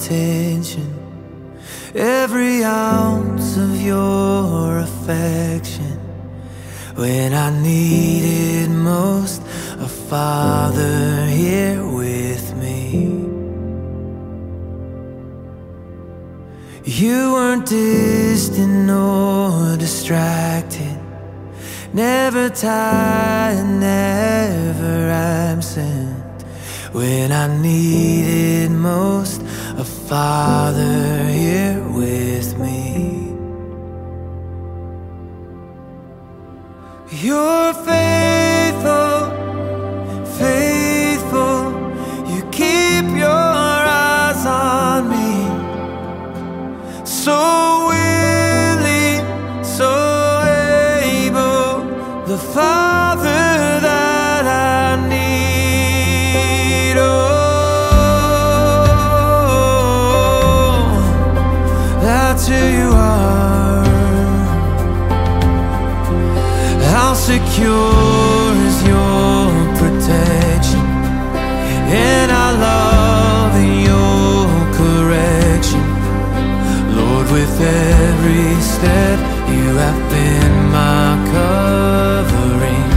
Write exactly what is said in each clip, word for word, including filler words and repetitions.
attention, every ounce of your affection. When I needed most, a Father here with me. You weren't distant nor distracted, never tired, never absent. When I needed most, a Father here with me. You're faithful, faithful. You keep your eyes on me. So willing, so able, the Father that I need. Oh, that's who you are. How secure is your protection, and I love your correction. Lord, with every step you have been my covering.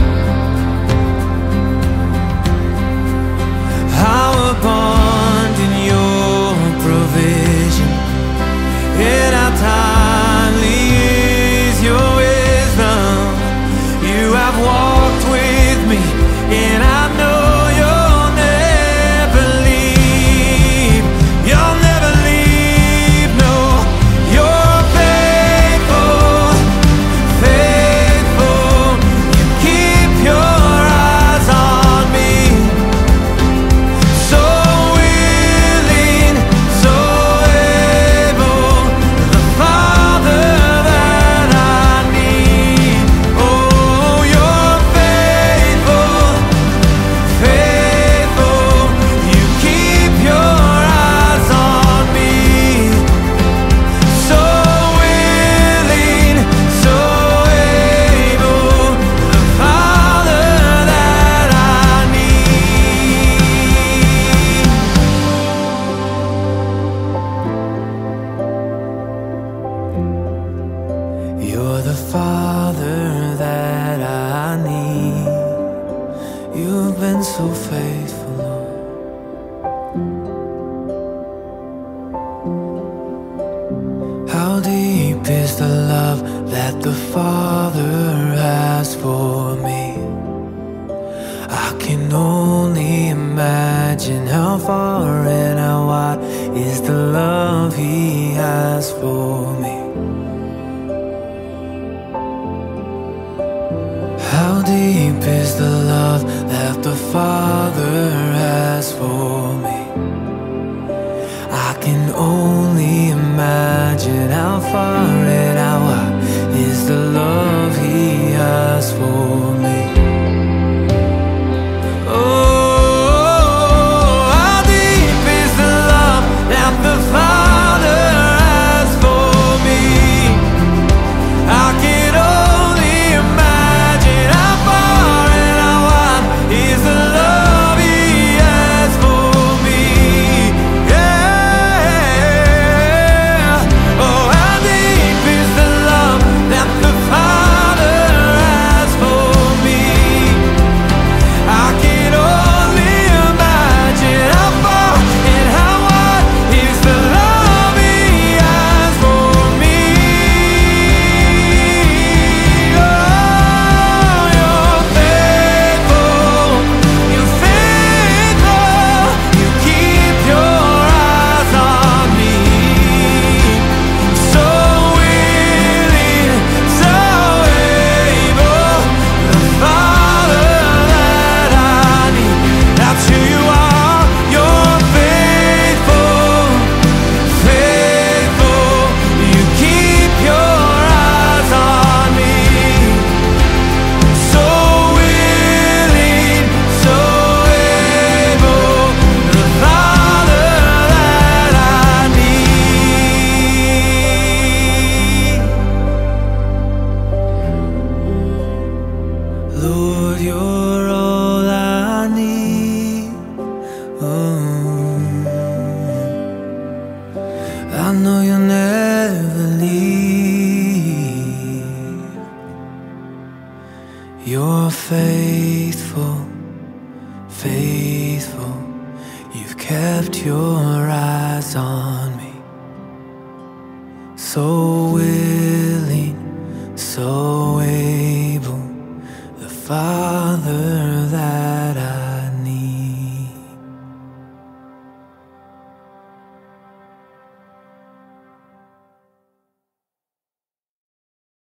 How abundant your provision, and how timely is your wisdom. You have walked with me, and I know you'll never leave. You'll never leave, no. You're faithful, faithful. You keep your eyes on me. So willing, so able, the Father that I need. Oh, you're faithful, faithful. You keep your eyes on me. So willing, so able, the Father that I need. You're the Father that I need. You've been so faithful, Lord. How deep is the love that the Father has for me? I can only imagine how far and how wide is the love He has for me. How deep is the love that the Father has for me? I can only imagine how far and how wide is the love He has for me. Oh, how deep is the love that the Father has for me? I can only imagine how far and how wide is the love You're faithful, faithful. You've kept your eyes on me. So willing, so able, the Father that